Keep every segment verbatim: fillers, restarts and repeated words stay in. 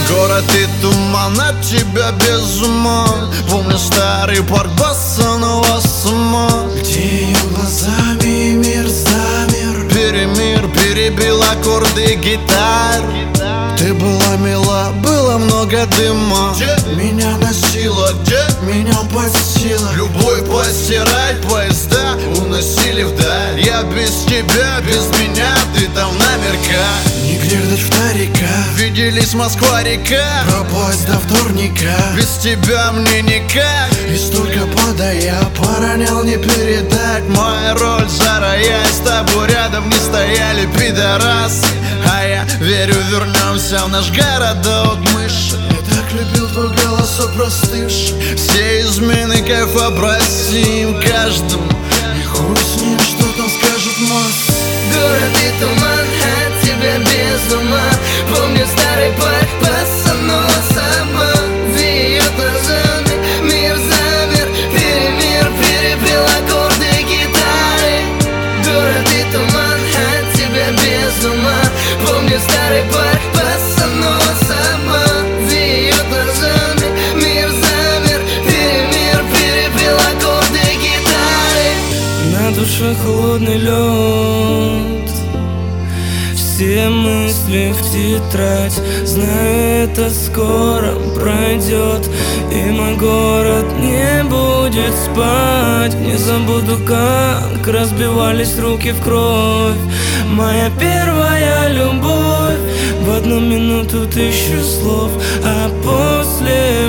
Город и туман, от тебя без ума. Помню старый парк босонова сама, где ее глазами мир замер. Перемир перебил аккорды гитар. Ты была мила, было много дыма. Меня носило, Где меня подсило. любовь постирать, поезда уносили вдаль. Я без тебя, без меня, ты там наверняка. Не грех вторика, Виделись Москва-река, пропасть до вторника. без тебя мне никак. И столько подая, поронял не передать. Моя роль зарая, с тобой рядом не стояли пидорасы. А я верю, вернемся в наш городок мыши. Я так любил твой голосок простывший. Все измены кайфа простим каждому. И хуй с ним, что там скажет масса. Город и туман, от тебя без ума. Помню старый парк, босонова сама. В ее глазами мир замер. Перемир перепел аккорды гитары. Город и туман, от тебя без ума. Помню старый парк, босонова сама. В ее глазами мир замер. Перемир перепел аккорды гитары. На душе холодный лед, все мысли в тетрадь. Знаю, это скоро пройдет, и мой город не будет спать. Не забуду, как разбивались руки в кровь. Моя первая любовь, в одну минуту тысячу слов, а после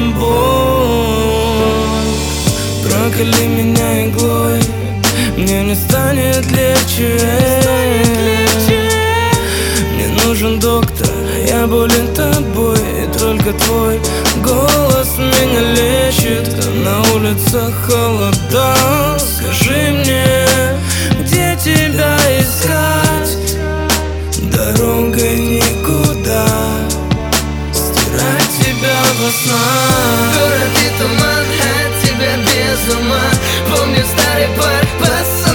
боль. Проколи меня иглой, мне не станет легче. Мне нужен доктор, я болен тобой. И только твой голос меня лечит. На улицах холода. Скажи мне, где тебя искать? Дорогой никуда, стирать тебя во снах. Город и туман, от тебя без ума. Помню старый парк,